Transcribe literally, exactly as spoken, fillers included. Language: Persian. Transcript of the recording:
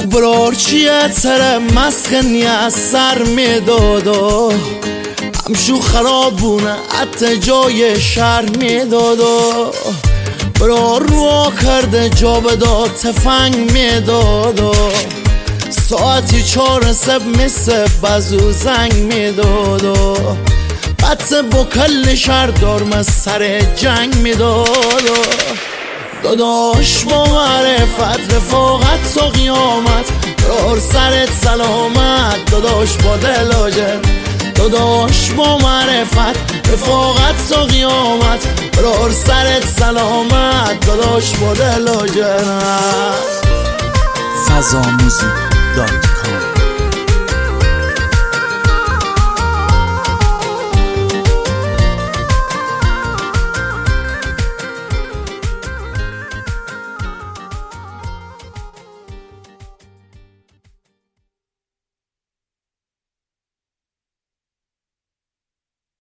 برار چیه تره مسخنی از سر میدادو همشو خرابونه حتی جای شهر میدادو برار رو کرده جا بدا تفنگ میدادو ساعتی چار سب مثل بزو زنگ میدادو حتی با کل شهر دارم سر جنگ میدادو داداش با معرفت رفاقت و قیامت برار سرت سلامت داداش با دلاجر داداش با معرفت رفاقت و قیامت برار سرت سلامت داداش با دلاجر فضا موزیک دات